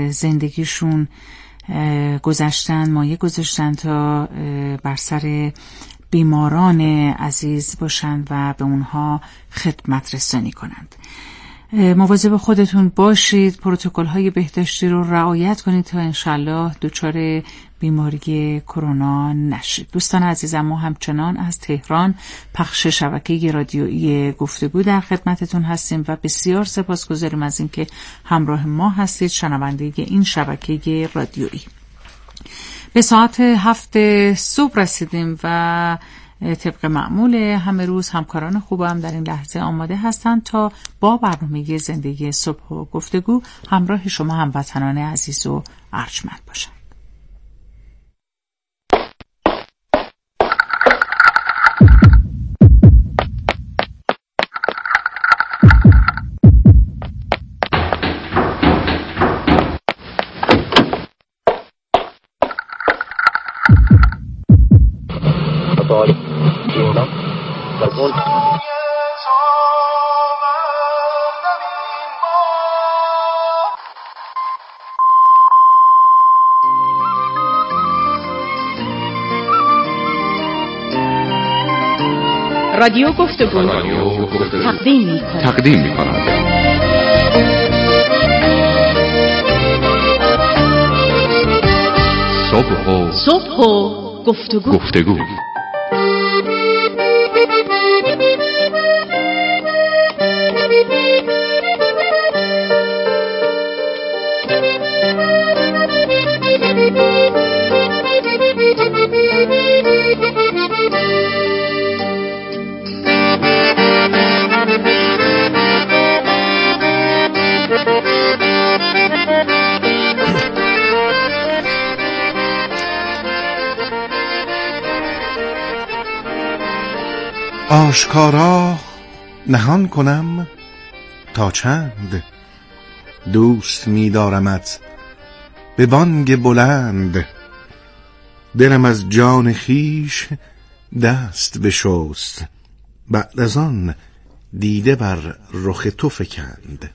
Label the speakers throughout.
Speaker 1: زندگیشون مایه گذاشتن تا بر سر بیماران عزیز باشند و به اونها خدمت رسانی کنند. مواظب خودتون باشید، پروتکل‌های بهداشتی رو رعایت کنید تا انشالله دچار بیماری کرونا نشید. دوستان عزیزم، ما همچنان از تهران پخش شبکه رادیویی گفتگو در خدمتتون هستیم و بسیار سپاسگزاریم از اینکه همراه ما هستید، شنونده این شبکه رادیویی. به ساعت 7 صبح رسیدیم و طبق معمول همه روز همکاران خوبم در این لحظه آماده هستند تا با برنامه زندگی صبح و گفتگو همراه شما هموطنان عزیز و ارجمند باشند.
Speaker 2: رادیو گفتگو تقدیم می‌کند. صبح و گفتگو.
Speaker 3: آشکارا نهان کنم تا چند، دوست می‌دارمت به بانگ بلند. دلم از جان خیش دست بشست، بعد از آن دیده بر رخ تو فکند.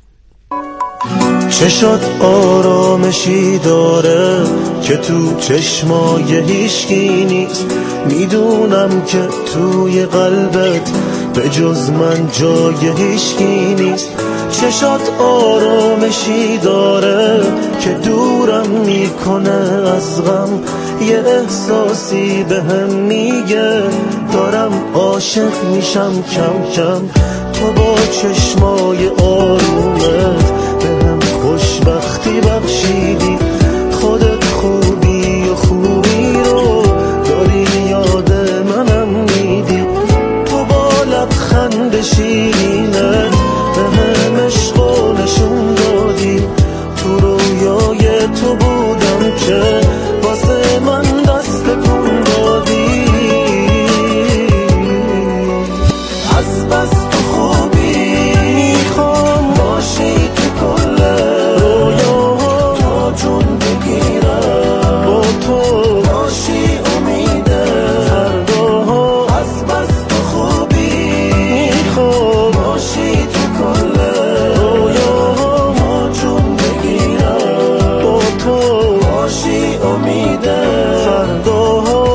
Speaker 4: چشات آرامشی داره که تو چشمای هیچکی نیست. میدونم که توی قلبت به جز من جای هیچکی نیست. چشات آرامشی داره که دورم میکنه از غم. یه احساسی بهم میگه دارم عاشق میشم کم کم. تو با چشمای آرومت بهم خوشبختی بخشیدی. خودت خوبی و خوبی رو داری یاد منم میدی. تو با لبخند شیرینت بهم عشقو نشون دادی. تو رویای تو بودم که واسه من دست کن دادی. از بس تو خوبی میخوام باشی تو کل رویا. تا جون بگیرم با تو باشی امید فردا. از بس تو خوبی میخوام باشی تو کل رویا. تا جون بگیرم با تو باشی امید فردا.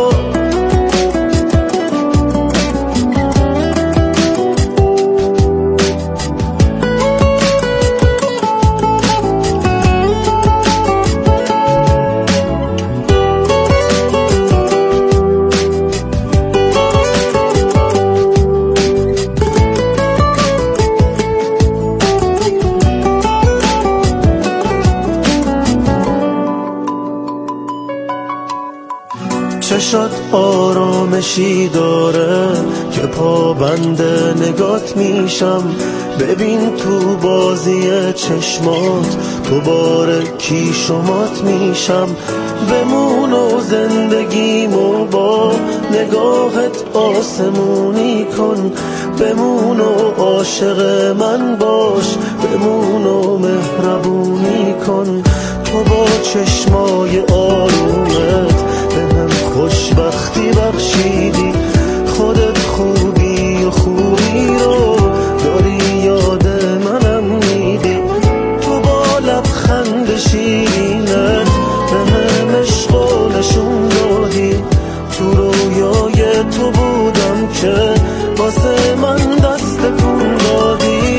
Speaker 4: چشات آرامشی داره که پابند نگات میشم. ببین تو بازی چشمات تو بار کی شمات میشم. بمون و زندگیمو با نگاهت آسمونی کن. بمون و عاشق من باش، بمون و مهربونی کن. تو با چشمای آرومت بهم خوشبختی بخشیدی. خودت خوبی و خوبی رو داری یاد منم میدی. تو با لبخند شیرینت به هم عشقو نشون دادی، تو رویای تو بودم که واسه من دست کن دادی.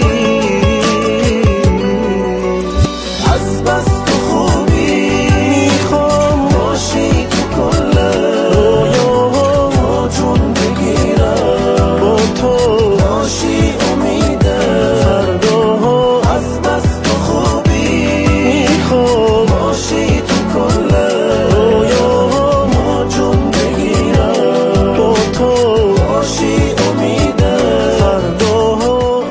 Speaker 4: از بس تو خوبی میخوام باشی تو کل رویاها، تا جون بگیرم با تو باشی امید فرداها. از بس تو خوبی میخوام باشی تو کل رویاها، تا جون بگیرم با تو باشی امید فرداها.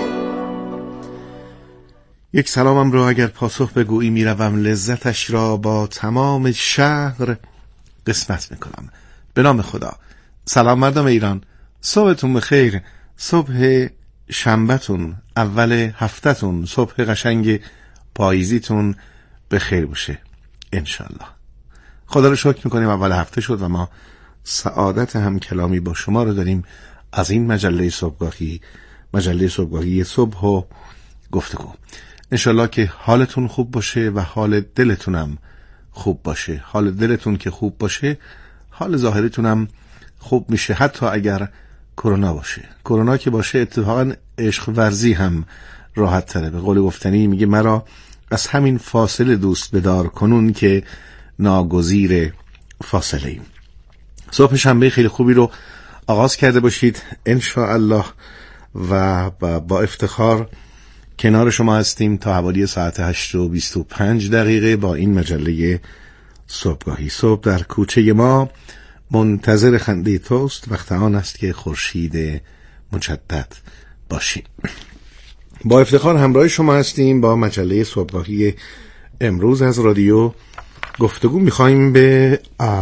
Speaker 3: یک سلامم را اگر پاسخ بگویی میروم لذتش را با تمام شهر قسمت میکنم. به نام خدا. سلام مردم ایران، صبحتون بخیر. صبح شنبهتون، اول هفتهتون، صبح قشنگ پاییزیتون بخیر باشه انشالله. خدا رو شکر میکنیم اول هفته شد و ما سعادت هم کلامی با شما رو داریم از این مجله صبحگاهی صبح و گفتگو. انشالله که حالتون خوب باشه و حال دلتونم خوب باشه. حال دلتون که خوب باشه، حال ظاهریتونم خوب میشه، حتی اگر کرونا باشه. کرونا که باشه اتفاقا عشق ورزی هم راحت تره. به قول گفتنی میگه مرا از همین فاصله دوست بدار کنون که ناگزیر فاصله ایم. صبح شنبه خیلی خوبی رو آغاز کرده باشید انشاءالله و با افتخار کنار شما هستیم تا حوالی ساعت 8:25 با این مجله صبحگاهی. صبح در کوچه ما منتظر خنده توست، وقت آن است که خورشید مجدد باشیم. با افتخار همراه شما هستیم با مجله صبحگاهی امروز از رادیو گفتگو. میخوایم به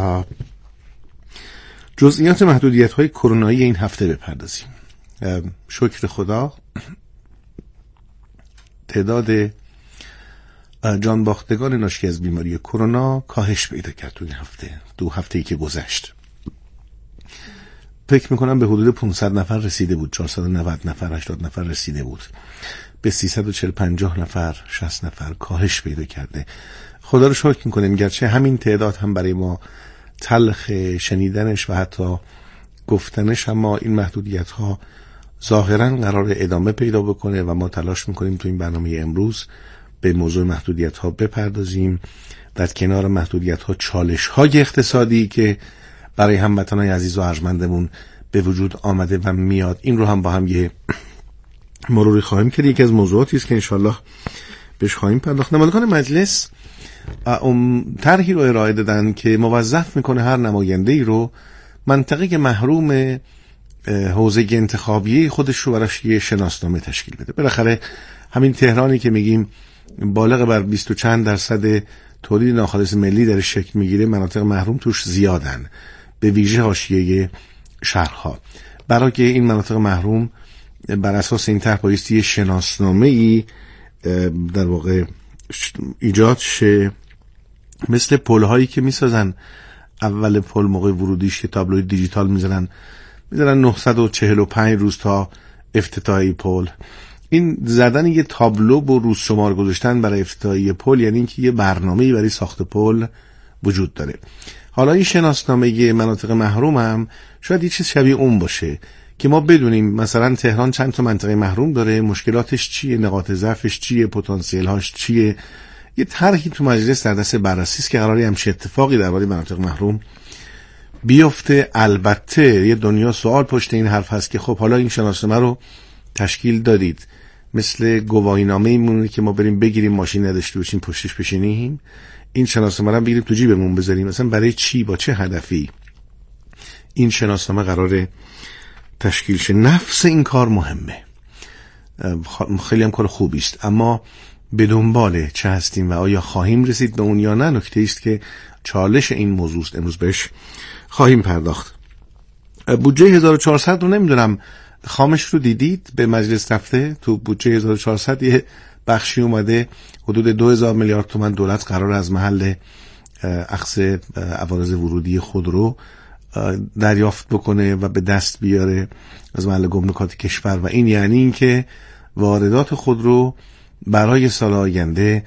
Speaker 3: جزئیات محدودیت‌های کرونایی این هفته بپردازیم. شکر خدا تعداد جانباختگان ناشی از بیماری کرونا کاهش پیدا کرد تو این هفته، 2 هفته‌ای که گذشت. فکر میکنم به حدود 500 نفر رسیده بود، 490 نفر 80 نفر رسیده بود، به 340 50 نفر 60 نفر کاهش پیدا کرده. خدا رو شکر میکنیم، گرچه همین تعداد هم برای ما تلخ شنیدنش و حتی گفتنش، اما این محدودیت ها ظاهرا قرار ادامه پیدا بکنه و ما تلاش میکنیم تو این برنامه امروز به موضوع محدودیت ها بپردازیم. در کنار محدودیت ها چالش های اقتصادی که برای هموطنان عزیز و ارجمندمون به وجود آمده و میاد، این رو هم با هم یه مروری خواهیم کرد. یکی از موضوعاتی است که انشالله بهش خواهیم پرداخت. نمایندگان مجلس طرحی رو ارائه دادن که موظف میکنه هر نماینده‌ای رو منطقه محروم حوزه انتخابی خودش رو براش یه شناسنامه تشکیل بده. بالاخره همین تهرانی که میگیم بالغ بر 20 و چند درصد تولید ناخالص ملی در شکل میگیره، مناطق محروم توش زیادن، به ویژه حاشیه شهرها. برای که این مناطق محروم بر اساس این طرح بایستی یه شناسنامه‌ای در واقع ایجاد شه، مثل پل‌هایی که میسازن اول پل موقع ورودیش که تابلوی دیجیتال میذارن 945 روز تا افتتاحی پل. این زدن یه تابلو با روز شمار گذاشتن برای افتتاحی پل یعنی اینکه یه برنامه‌ای برای ساخت پل وجود داره. حالا این شناسنامه مناطق محروم هم شاید یه چیز شبیه اون باشه که ما بدونیم مثلا تهران چند تا منطقه محروم داره، مشکلاتش چیه، نقاط ضعفش چیه، پتانسیل هاش چیه. یه طرحی تو مجلس در دست بررسی است که قراره همچین اتفاقی درباره مناطق محروم بیفته. البته یه دنیا سوال پشت این حرف هست که خب حالا این شناسنامه رو تشکیل دادید، مثل گواهینامه ایمونه که ما بریم بگیریم ماشین نداشته باشیم پشتش بشینیم، این شناسنامه رو بگیریم تو جیبمون بذاریم، مثلا برای چی، با چه هدفی این شناسنامه قراره تشکیل شه؟ نفس این کار مهمه، خیلی هم کار خوبی است، اما به دنبال چه هستیم و آیا خواهیم رسید به اون یا نه نکته است که چالش این موضوع است. امروز بهش خواهیم پرداخت. بودجه 1400 رو نمیدونم خامش رو دیدید به مجلس رفته؟ تو بودجه 1400 یه بخشی اومده حدود 2000 میلیارد تومان دولت قرار از محل اخذ عوارض ورودی خودرو دریافت بکنه و به دست بیاره از محل گمرکات کشور، و این یعنی این که واردات خودرو برای سال آینده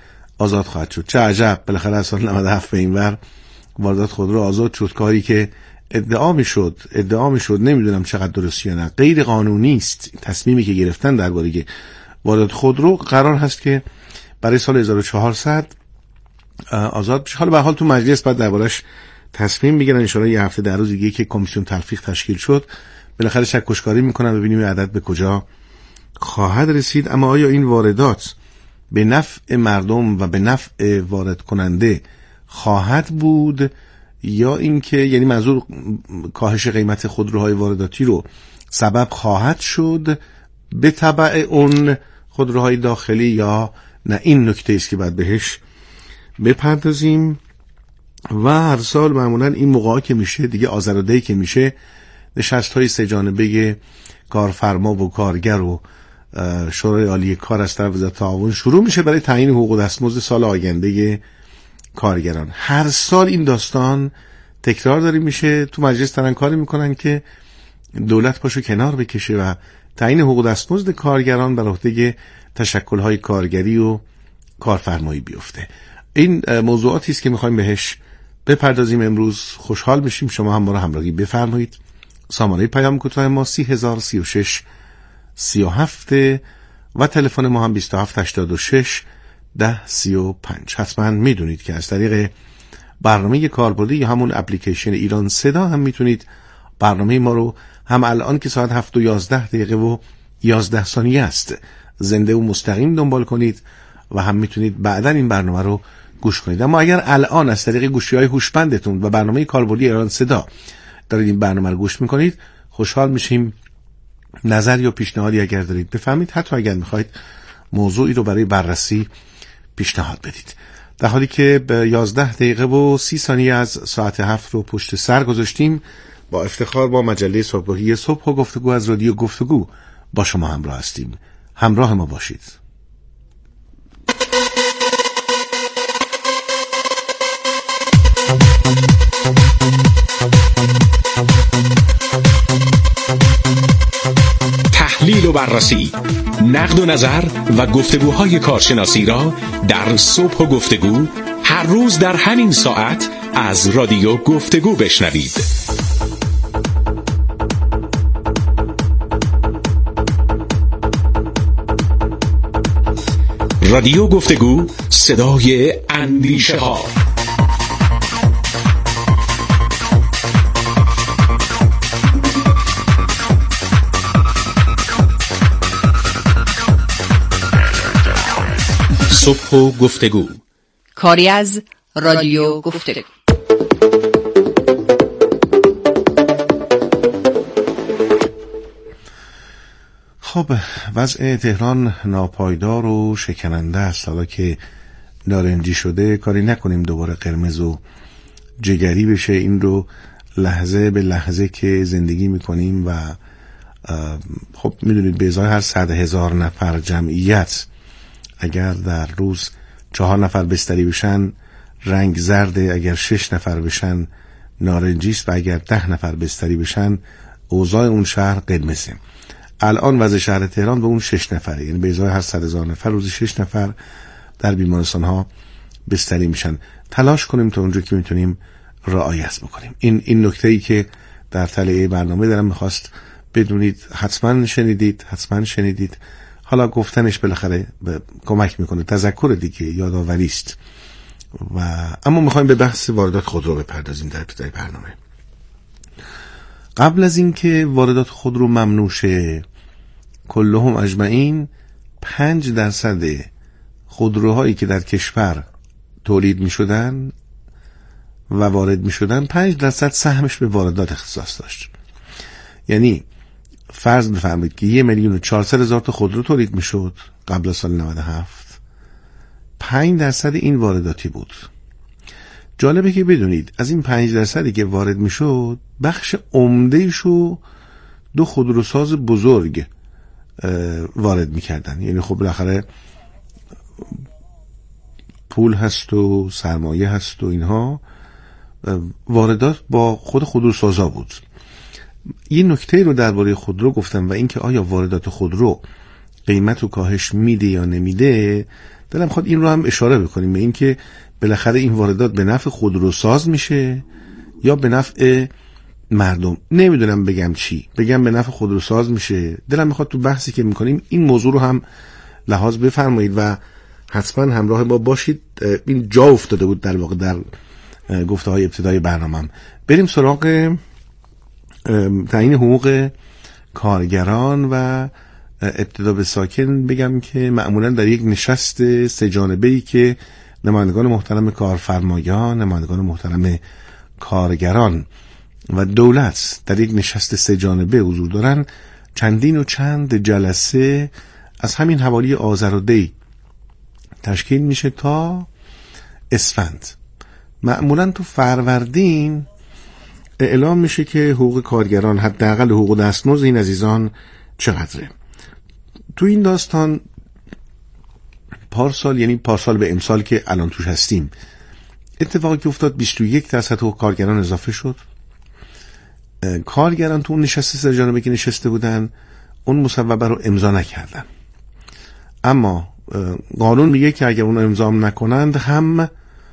Speaker 3: آزاد خواهد شد. چه عجب، بالاخره از سال 97 به این ور واردات خودرو آزاد شد. کاری که ادعا میشد نمیدونم چقدر درست یا نه، غیر قانونی است. تصمیمی که گرفتن درباره واردات خودرو قرار هست که برای سال 1400 آزاد بشه. حالا به هر حال تو مجلس بعد دربارش تصمیم میگیرن. ان شاءالله یه هفته در روز دیگه که کمیسیون تلفیق تشکیل شد بالاخره چکشکاری میکنن، ببینیم این عدد به کجا خواهد رسید. اما آیا این واردات به نفع مردم و به نفع وارد کننده خواهد بود یا اینکه یعنی منظور کاهش قیمت خودروهای وارداتی رو سبب خواهد شد به تبع اون خودروهای داخلی یا نه؟ این نکته است که باید بهش بپردازیم. و هر سال معمولا این موقعا که میشه دیگه آذر و دی که میشه نشست‌های سه جانبه کارفرما و کارگر و شورای عالی کار از طرف وزارت تعاون شروع میشه برای تعیین حقوق و دستمزد سال آینده کارگران. هر سال این داستان تکرار داره میشه. تو مجلس دارن کاری میکنن که دولت پاشو کنار بکشه و تعیین حقوق و دستمزد کارگران بر عهده تشکل‌های کارگری و کارفرمایی بیفته. این موضوعاتی است که میخوایم بهش بپردازیم امروز. خوشحال میشیم شما هم ما رو همراهی بفرمایید. سامانه پیام کوتاه ما 3036 37 و تلفن ما هم 2786 1035. حتما میدونید که از طریق برنامه کاربردی یا همون اپلیکیشن ایران صدا هم میتونید برنامه ما رو هم الان که ساعت 7 و 11 دقیقه و 11 ثانیه است زنده و مستقیم دنبال کنید و هم میتونید بعدا این برنامه رو گوش کنید. اما اگر الان از طریق گوشی‌های هوشمندتون و برنامه کاربردی ایران صدا دارید این برنامه رو گوش میکنید خوشحال میشیم نظر یا پیشنهادی اگر دارید بفهمید، حتی اگر میخواید موضوعی رو برای بررسی پیشنهاد بدید. در حالی که به 11 دقیقه و 30 ثانیه از ساعت 7 رو پشت سر گذاشتیم، با افتخار با مجله صبحگاهی صبح و گفتگو از رادیو گفتگو با شما همراه هستیم. همراه ما باشید.
Speaker 5: تحلیل و بررسی، نقد و نظر و گفتگوهای کارشناسی را در صبح و گفتگو هر روز در همین ساعت از رادیو گفتگو بشنوید. رادیو گفتگو، صدای اندیشه ها. صبح و گفتگو،
Speaker 2: کاری از رادیو گفتگو.
Speaker 3: خب، وضع تهران ناپایدار و شکننده است. حالا که نارنجی شده کاری نکنیم دوباره قرمز و جگری بشه. این رو لحظه به لحظه که زندگی میکنیم و خب میدونید به ازای هر 100,000 نفر جمعیت اگر در روز 4 نفر بستری بشن رنگ زرده، اگر 6 نفر بشن نارنجیست و اگر 10 نفر بستری بشن اوضاع اون شهر قرمزه. الان وضع شهر تهران به اون 6 نفره، یعنی به ازای هر 100,000 نفر روزی 6 نفر در بیمارستان ها بستری میشن. تلاش کنیم تا اونجا که میتونیم رعایت بکنیم. این نکته‌ای که در تله برنامه دارم میخواست بدونید. حتما شنیدید. حالا گفتنش بالاخره کمک میکنه، تذکر دیگه، یادآوری است. و اما میخوایم به بحث واردات خودرو بپردازیم در ابتدای برنامه. قبل از اینکه واردات خودرو ممنوع شه، کلهم اجمعین 5% خودروهایی که در کشور تولید میشدن و وارد میشدن 5% سهمش به واردات اختصاص داشت. یعنی فرض بفرمایید که 1,400,000 تا خودرو تولید میشد قبل از سال 97، 5% این وارداتی بود. جالبه که بدونید از این 5% که وارد میشد بخش عمده‌شو 2 خودروساز بزرگ وارد میکردن. یعنی خب بالاخره پول هست و سرمایه هست و اینها، واردات با خود خودروسازا بود. یه نکته رو درباره خودرو گفتم و اینکه آیا واردات خودرو قیمت رو کاهش میده یا نمیده. دلم خواهد این رو هم اشاره بکنیم به این که بالاخره این واردات به نفع خودروساز میشه یا به نفع مردم. نمیدونم بگم چی، بگم به نفع خودروساز میشه. دلم میخواد تو بحثی که میکنیم این موضوع رو هم لحاظ بفرمایید و حتما همراه ما باشید. این جا افتاده بود در واقع در گفته های ابتدای برنامه‌ام. بریم سراغ تعیین حقوق کارگران و ابتدا به ساکن بگم که معمولا در یک نشست سه جانبه‌ای که نمایندگان محترم کارفرمایان، نمایندگان محترم کارگران و دولت در یک نشست سه جانبه حضور دارن، چندین و چند جلسه از همین حوالی آذر و دی تشکیل میشه تا اسفند. معمولا تو فروردین اعلام میشه که حقوق کارگران، حداقل حقوق دستمزد این عزیزان چقدره. تو این داستان پارسال، یعنی پارسال به امسال که الان توش هستیم، اتفاقی که افتاد 21% حقوق کارگران اضافه شد. کارگران تو اون نشست سه جانبه که نشسته بودن اون مصوبه رو امضا نکردن، اما قانون میگه که اگر اون امضا نکنند هم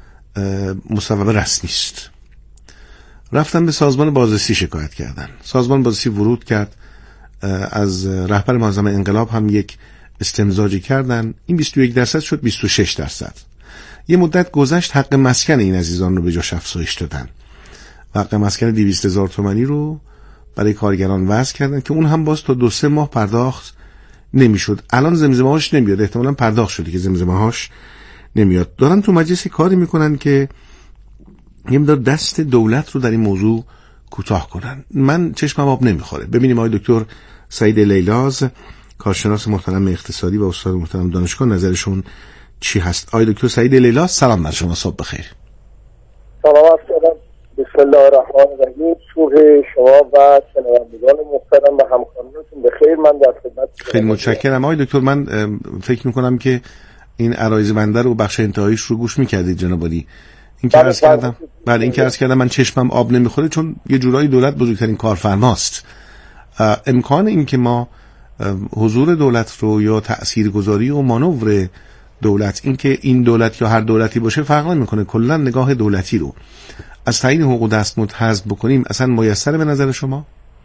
Speaker 3: مصوبه رسمی است. رفتن به سازمان بازرسی شکایت کردن. سازمان بازرسی ورود کرد، از رهبر معظم انقلاب هم یک استمزاجی کردن. این 21% شد 26%. یه مدت گذشت، حق مسکن این عزیزان رو به جاش افزایش دادن. حق مسکن 200,000 تومانی رو برای کارگران وضع کردن که اون هم باز تا 2-3 ماه پرداخت نمیشد. الان زمزمه هاش نمیاد، احتمالاً پرداخت شده که زمزمه هاش نمیاد. دارن تو مجلس کاری میکنن که یه مقدار دست دولت رو در این موضوع کوتاه کنن. من چشمم آب نمیخوره. ببینیم آقای دکتر سعید لیلاز، کارشناس محترم اقتصادی و استاد محترم دانشگاه، نظرشون چی هست. آقای دکتر سعید لیلاز، سلام بر شما، صبح بخیر.
Speaker 6: سلام. بسم الله الرحمن الرحیم. صبح شما و شنوندگان محترم و همکارانتون بخیر. من در خدمت.
Speaker 3: خیلی متشکرم آقای دکتر. من فکر میکنم که این عرایض بنده رو بخش انتهاییش رو گوش میکردید جناب عالی. این که عرض کردم، بعد این که عرض کردم من چشمم آب نمیخوره، چون یه جورایی دولت بزرگترین کارفرماست. امکان این که ما حضور دولت رو یا تاثیرگذاری و مانور دولت، این که این دولت یا هر دولتی باشه فرق نمیکنه، کلا نگاه دولتی رو از تعیین حقوق دستمزد حذف بکنیم اصلا میسره به نظر شما؟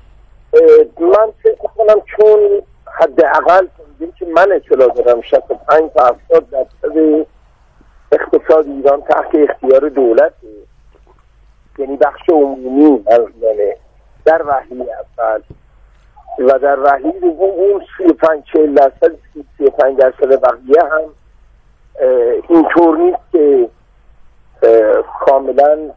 Speaker 6: من فکر میکنم چون حداقل که من اطلاع دارم 65 تا 70% اقتصاد ایران تحت اختیار دولت، یعنی بخش عمومی در وهله اول و در وهله دوم اون 35-40%، 35% بقیه هم اینطور نیست که کاملا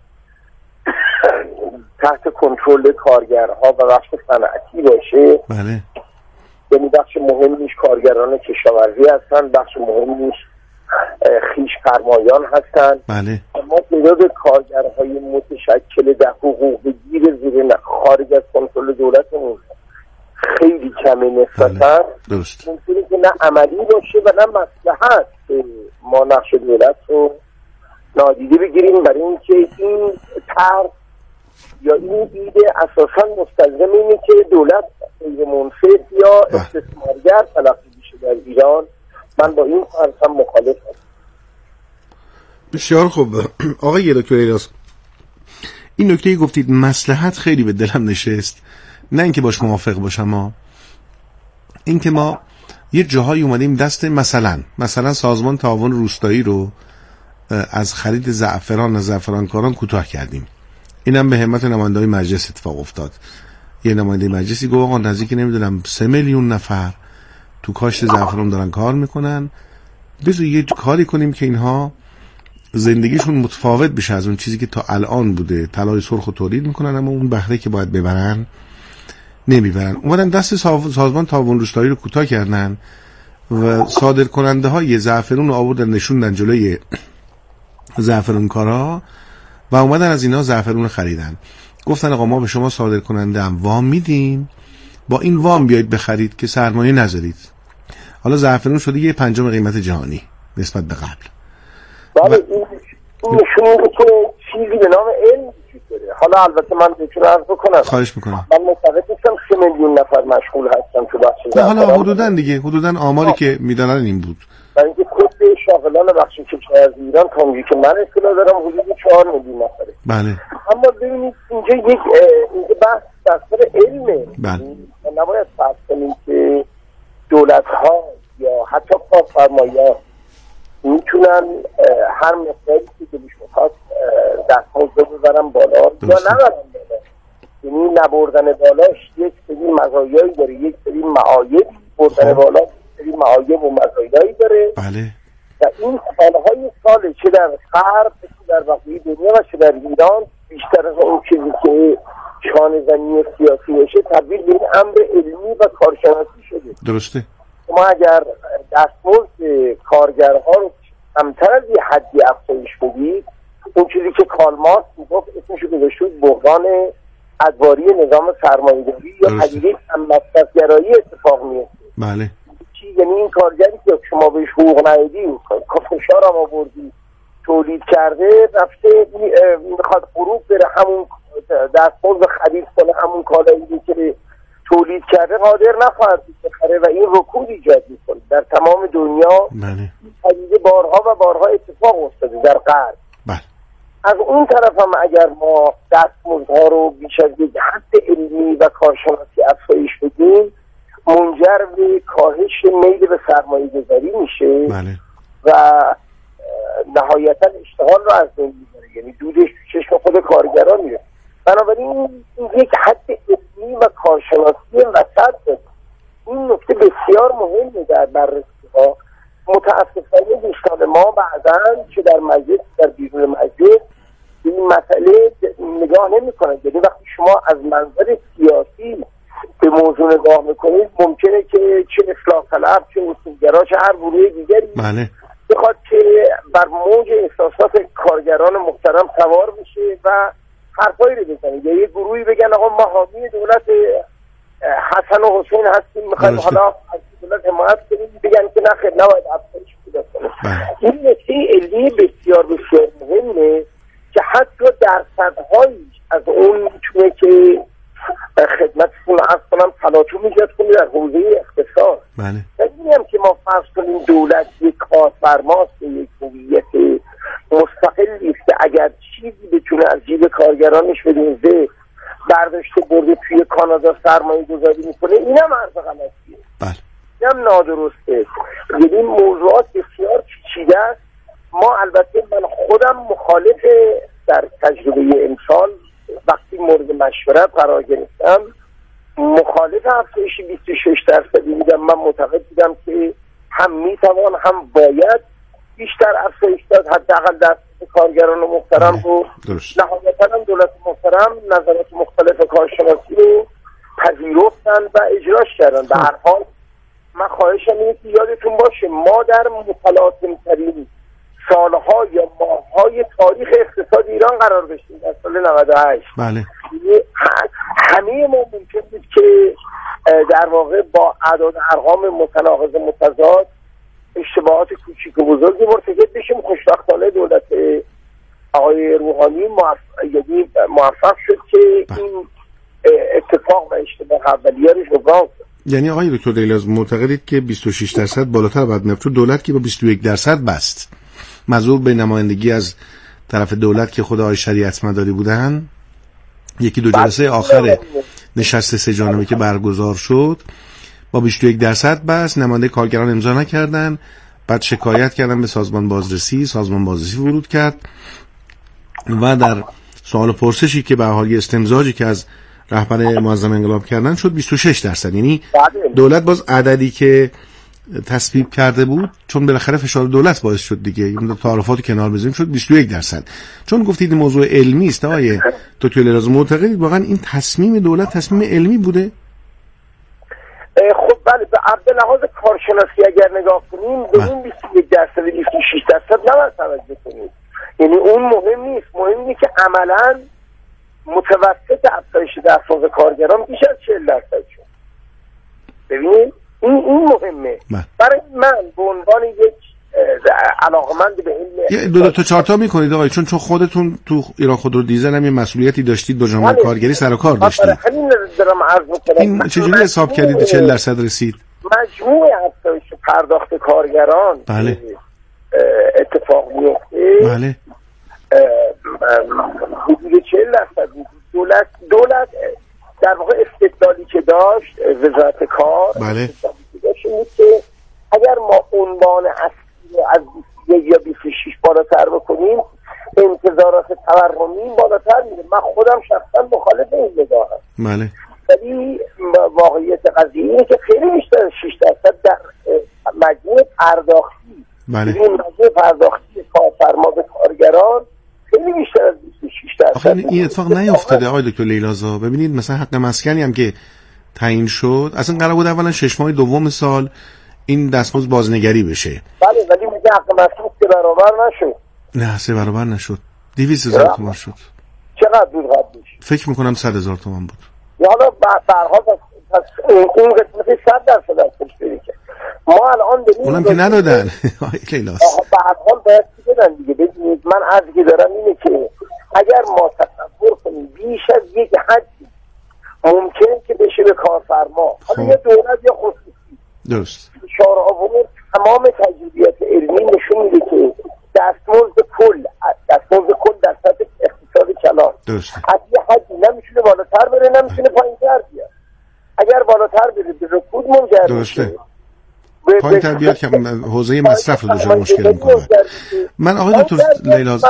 Speaker 6: تحت کنترل کارگرها و بخش صنعتی باشه.
Speaker 3: بله.
Speaker 6: یعنی بخش مهمیش کارگران کشاورزی هستن، بخش مهمیش خیش فرمایان هستن.
Speaker 3: بله.
Speaker 6: اما تعداد کارگرهای متشکل در حقوق بگیر زیر خارج از کنترل دولتمون خیلی کمه نسبتاً.
Speaker 3: درست.
Speaker 6: ممکنه که نه عملی باشه و نه مصلحت ما نقش دولت رو نادیده بگیریم، برای اینکه این طرح یا این ایده اساساً مستلزم اینه که دولت غیر منصف یا استثمارگر تلقی بشه در ایران. من با این حرفم مخالفم.
Speaker 3: بسیار خوب آقای دکتر لیلاز، این نکته گفتید مصلحت خیلی به دلم نشست، نه اینکه باش موافق باشم، ما این که ما یه جاهایی اومدیم دست مثلا سازمان تعاون روستایی رو از خرید زعفران از زعفرانکاران کوتاه کردیم. اینم به همت نماینده‌های مجلس اتفاق افتاد. یه نماینده مجلسی گفت آقا نزدیک نمیدونم 3 میلیون نفر تو کاشت زعفران دارن کار میکنن، بذار یه کاری کنیم که اینها زندگیشون متفاوت بشه از اون چیزی که تا الان بوده. طلای سرخ رو تولید میکنن اما اون بهره که باید ببرن نمیبرن. اومدن دست سازمان تعاون روستایی رو کوتاه کردن و صادر کننده های زعفرون رو آوردن نشوندن جلوی زعفرانکارا و اومدن از اینا زعفرون خریدن. گفتن آقا ما به شما صادر کننده هم وام میدیم، با این وام بیایید بخرید که سرمایه نذارید. حالا زعفرون شده 1/5 قیمت جهانی نسبت به قبل.
Speaker 6: بله این نشون میده که چیزی به نام علم وجود داره. حالا البته من بهتون عرض بکنم،
Speaker 3: خواهش میکنم،
Speaker 6: من معتقد نیستم 3 میلیون نفر مشغول هستن تو بخش زعفران.
Speaker 3: حالا حدوداً دیگه آماری که میدانن این بود.
Speaker 6: برای اینکه خود شاغلان بخش کشور از ایران تا اونجایی که من اطلاع دارم حدود 4 میلیون نفره.
Speaker 3: بله.
Speaker 6: اما ببینید اینجا یک بحث دستور علمه.
Speaker 3: بله.
Speaker 6: نباید فرض کنیم که دولت‌ها یا حتی کارفرمایان میتونن هر مقداری که دلش میخواد دستمزد ببرن بالا یا نبرن بالا. یعنی نبردن بالاش یک سری مزایایی داره، یک سری معایب. بردن بالا یک سری معایب و مزایایی داره.
Speaker 3: بله.
Speaker 6: و این سالهای سال چه در غرب چه در بقیه دنیا و چه در ایران بیشتر از اون چیزی که شانه زنی سیاسی باشه تبدیل به این امر علمی و کارشناسی شده.
Speaker 3: درسته.
Speaker 6: ما اگر دستمزد کارگرها رو کمتر از یه حدی افزایش بدید، اون چیزی که کارل مارکس میگفت اسمش رو گذاشته بود بحران ادواری نظام سرمایه‌داری یا پدیده هم‌مصرف‌گرایی اتفاق میفته.
Speaker 3: بله.
Speaker 6: یعنی این کارگری که شما بهش حقوق ندیدی، فشار هم آوردی، تولید کرده، رفته میخواد غروب بره همون دستمزد خرید کنه همون کالایی که تولید کرده قادر نخواهد بود بخره و این رکود ایجاد میکنه در تمام دنیا.
Speaker 3: بله.
Speaker 6: پدیده بارها و بارها اتفاق افتاده در غرب.
Speaker 3: بله.
Speaker 6: از اون طرف هم اگر ما دستمزدها رو بیش از یک حد علمی و کارشناسی افزایش بدیم منجر به کاهش میل به سرمایه گذاری میشه.
Speaker 3: بله.
Speaker 6: و نهایتا اشتغال رو از بین میبره، یعنی دودش تو چشم خود کارگران میره. بنابراین این یک حد علمی و کارشناسی وسط داره. این نکته بسیار مهمه در بررسی ها. متاسفانه دوستان ما بعضا چه در مجلس در بیرون مجلس این مسئله نگاه نمی کنند. یعنی وقتی شما از منظر سیاسی به موضوع نگاه میکنید ممکنه که چه اصلاح طلب چه اصولگرا چه هر گروه دیگری
Speaker 3: بله.
Speaker 6: بخواد که بر موج احساسات کارگران محترم سوار بشه و حرفایی رو بزنه یا یه گروهی بگن آقا ما حامی دولت حسن و حسین هستیم میخوایم حالا از دولت حمایت کنیم، بگن که نخیر نباید افزایش بده کنیم. این نکته علمی بسیار بسیار مهمه که حتی درصدهایی از اون میتونه که خدمتتون عرض کنم تلاطم ایجاد کنه در حوزه اقتصاد.
Speaker 3: بله.
Speaker 6: نمیگم که ما فرض کنیم دولت یک کارفرماست، یک هویت مستقلی است که اگر چیزی بتونه از جیب کارگرانش بدوزه برداشته برده توی کانادا سرمایه گذاری میکنه، اینم عرض غلطیه.
Speaker 3: بله.
Speaker 6: اینم نادرسته. یعنی این موضوعات بسیار پیچیده است. ما البته من خودم مخالف در تجربه امسال وقتی مورد مشورت قرار گرفتم مخالف افزایش 26% بودم. من معتقد بودم که هم میتوان هم باید بیشتر افزایش داد، حداقل دست کارگران محترم رو. نهایتا هم دولت محترم نظرات مختلف کارشناسی رو پذیرفتن و اجراش کردن. به هر حال من خواهشم اینه که یادتون باشه ما در متلاطم ترین سالها یا ماههای تاریخ اقتصاد ایران قرار داشتیم در سال 98.
Speaker 3: بله.
Speaker 6: همه ما ممکن بود که در واقع با اعداد ارقام متناقض متضاد اشتباهات کوچیک و بزرگی مرتکب بشیم. خوشبختانه دولت آقای روحانی موفق شد که این اتفاق و اشتباه اولیه رو جبران کنه.
Speaker 3: یعنی آقای دکتر دیلاز معتقدید که 26% بالاتر باید میرفت، چون دولت که با 21% بست، مزور به نمایندگی از طرف دولت که خود آقای شریعت مداری بودن. یکی دو جلسه آخر نشست 3 جانبه که برگزار شد با 21% بست، نماینده کارگران امضا نکردن، بعد شکایت کردن به سازمان بازرسی ورود کرد و در سوال پرسشی که به حال استمزاجی که از رهبر معظم انقلاب کردن شد 26%. یعنی دولت باز عددی که تصویب کرده بود، چون بالاخره فشار دولت باعث شد دیگه این تعارفات کنار بزنیم، شد 21%. چون گفتید موضوع علمی است آقای دکتر لیلاز، معتقدید واقعا این تصمیم دولت تصمیم علمی بوده؟
Speaker 6: خب بله، به لحاظ کارشناسی اگر نگاه کنیم به این 21% 26% نباید توجه کنیم. یعنی اون مهم نیست. مهم اینه که عملاً متوسط افزایش دستمزد کارگران بیش از 40% شد. ببینید این مهمه. برای من به عنوان یک علاقمند به علم
Speaker 3: دو تا چهار تا میکنید آقای، چون خودتون تو ایران خودرو دیزل هم یه مسئولیتی داشتید، با جامعه کارگری سر و کار داشتید.
Speaker 6: همین دارم عرض می‌کنم.
Speaker 3: این چجوری حساب کردید 40% رسید؟
Speaker 6: مجموع افزایش پرداخت کارگران
Speaker 3: بله
Speaker 6: اتفاق میفته
Speaker 3: بله
Speaker 6: حدود 40% دولت در واقع استدلالی که داشت وزارت کار
Speaker 3: بله
Speaker 6: این که اگر ما عنوان اصلی رو از 21 یا 26 بالاتر بکنیم انتظارات تورمی بالاتر میره. من خودم شخصا مخالف این نگاهم.
Speaker 3: بله
Speaker 6: ولی واقعیت قضیه اینه که خیلی بیشتر از 6% در مجموع پرداختی
Speaker 3: بله
Speaker 6: این مجموع پرداختی کارفرما به کارگران خیلی بیشتر از 26%.
Speaker 3: آخه این اتفاق نیفتاده آقای دکتر لیلازا. ببینید مثلا حق مسکنی هم که تعیین شد اصلا قرار بود اولا 6 ماه دوم سال این دستمزد بازنگری بشه.
Speaker 6: بله ولی میگه حق مسکن 3 برابر نشد. نه
Speaker 3: 3 برابر نشد. 200,000 تومان شد.
Speaker 6: چقدر بود قبلش؟
Speaker 3: فکر میکنم 100,000 تومان بود.
Speaker 6: یا حالا برها پس اون قسمت 100% از خودش بری که ما الان داریم
Speaker 3: اونم که ندادن آقای لیلاس.
Speaker 6: به هر حال باید بدن دیگه. ببینید من عرضی که دارم اینه که اگر ما تصور کنیم بیش از یک حدی ممکنه که بشه به کارفرما حالا یا دولت یا خصوصی
Speaker 3: درست
Speaker 6: اشاره آورد تمام تجربیات علمی نشون میده که دستمزد کل در سطح اقتصاد کلان
Speaker 3: درست
Speaker 6: از یه حدی نمیتونه بالاتر بره نمیتونه پایین‌تر بیاد. اگر بالاتر بره به رکود منجر میشه.
Speaker 3: پایین‌تر بیاد که حوزه مصرف رو دچار مشکل میکنه. من آقای دکتر لیلاز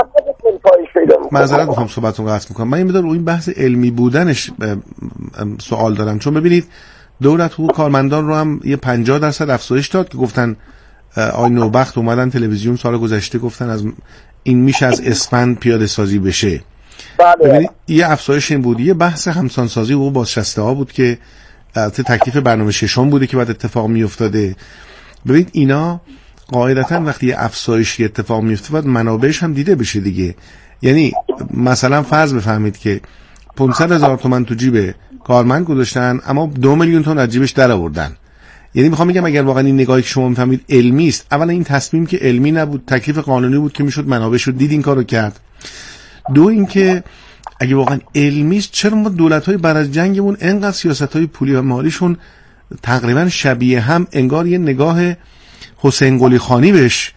Speaker 3: معذرت میخوام صحبتتون قطع میکنم. من یه مقدار روی این بحث علمی بودنش سوال دارم چون ببینید دولت حقوق کارمندان رو هم یه 50% افزایش داد که گفتن آقای نوبخت اومدن تلویزیون سال گذشته گفتن از این میشه از اسفند پیاده سازی بشه. ببینید یه افزایش این بود. یه بحث همسانسازی حقوق بازنشسته ها بود که تکلیف برنامه ششم بوده که بعد اتفاق میافتاده. ببینید اینا قاعدتا وقتی یه افزایشی اتفاق میفته باید منابعش هم دیده بشه دیگه. یعنی مثلا فرض بفهمید که 500,000 تومان تو جیب کارمند گذاشتن اما 2 میلیون تومان از جیبش در آوردن. یعنی میخوام بگم اگر واقعا این نگاهی که شما میفهمید علمی است، اولا این تصمیم که علمی نبود، تکلیف قانونی بود که میشد منابعش رو دید این کارو کرد. دو اینکه اگه واقعا علمی است چرا ما دولت‌های بعد از جنگمون انقدر سیاست‌های پولی و مالیشون تقریبا شبیه هم انگار یه نگاه حسین قلی خانی بهش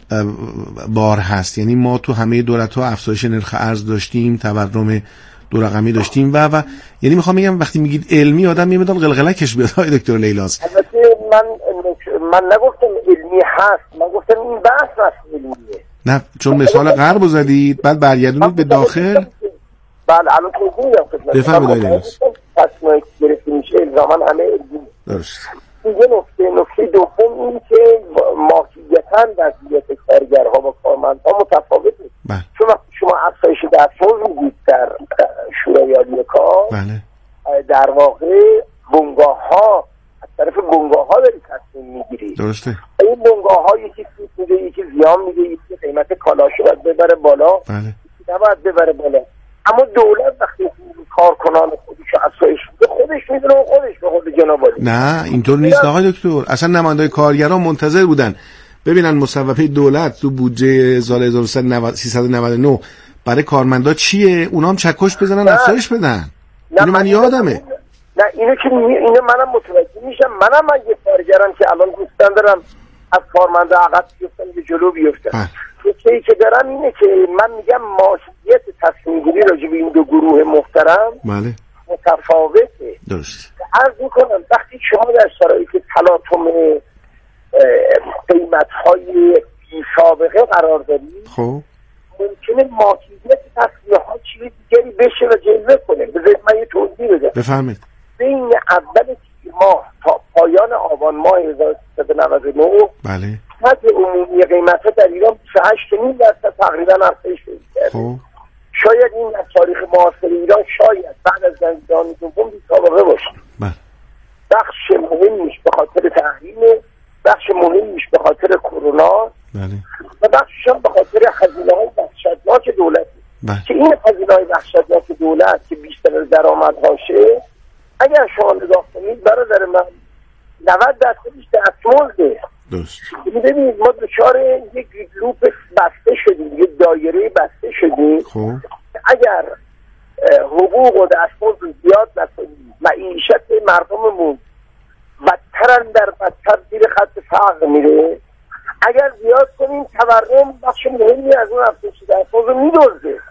Speaker 3: بار هست. یعنی ما تو همه دولت‌ها افزایش نرخ ارز داشتیم، تورم دو رقمی داشتیم و یعنی میخوام بگم وقتی میگید علمی آدم یه مقدار قلقلکش بیاد های دکتر لیلاس.
Speaker 6: البته من نگفتم علمی هست، من گفتم این بحث هست علمیه.
Speaker 3: نه چون مثال غرب زدید بعد برگردونید به داخل.
Speaker 6: بله الان توضیح میدم خدمتتون.
Speaker 3: بفرمایید لیلاس.
Speaker 6: تصمیمی که گرفته میشه الزاما همه علمی.
Speaker 3: درست.
Speaker 6: یه نکته دوم این که ماهیتاً وضعیت کارگرها و کارمندها متفاوته. چون شما افزایش دستمزد میدید در شورای عالی کار،
Speaker 3: بله
Speaker 6: در واقع بنگاه‌ها از طرف بنگاه‌ها داری تصمیم میگیری.
Speaker 3: درسته.
Speaker 6: این بنگاه‌ها یکی سود میده، یکی زیان میده، یکی قیمت کالاشو باید ببره بالا،
Speaker 3: بله
Speaker 6: یکی نباید ببره بالا. اما دولت وقتی کارکنان خودشو افزایش میده خودش میدونه و خودش به خود جناب عالی.
Speaker 3: نه اینطور نیست آقای دکتر. اصلا نمایندگان کارگران منتظر بودن ببینن مصوبه دولت تو بودجه سال 1399 برای کارمندا چیه، اونا هم چکش بزنن افزایش بدن. اینو من یادمه.
Speaker 6: نه اینو منم متوجه میشم. منم اگه کارگرم که الان دوستان دارم از کارمندا عقب بیفتن به جلو بیفتن. چیزی که دارم اینه که من میگم ماهیت تصمیم گیری راجع به این دو گروه محترم
Speaker 3: بله
Speaker 6: متفاوته.
Speaker 3: درست.
Speaker 6: عرض میکنم وقتی شما در شرایط تلاطم قیمت‌های بی سابقه قرار دارید خب ممکنه ماهیت تصمیم‌ها چیز دیگری بشه و جلوه کنه. بذارید من یه توضیح بدم.
Speaker 3: بفرمایید.
Speaker 6: بین اول تیر ماه تا پایان آبان ماه 1399
Speaker 3: بله
Speaker 6: سطح عمومی قیمت‌ها در ایران 28.5% تقریبا افزایش پیدا کرد. شاید این از تاریخ معاصر ایران شاید بعد از جنگ جهانی دوم بی سابقه باشه.
Speaker 3: بله.
Speaker 6: بخش مهمیش به خاطر تحریم، بخش مهمیش به خاطر کرونا،
Speaker 3: بله.
Speaker 6: و بخشش هم به خاطر هزینه‌های وحشتناک دولت.
Speaker 3: بله.
Speaker 6: که این هزینه‌های وحشتناک دولت که بیشتر از درآمدهاشه اگر شما نگاه کنید برادر من 90%ش دستمزده.
Speaker 3: درست.
Speaker 6: ببینید ما دچار یک لوپ بسته شدیم، یک دایره بسته شدیم.
Speaker 3: خب
Speaker 6: اگر حقوق و دستمزد زیاد نکنیم معیشت مردممون بدتر در بدتر زیر خط فقر میره. اگر زیاد کنیم تورم بخش مهمی از اون افزایش درآمد رو می‌دزده.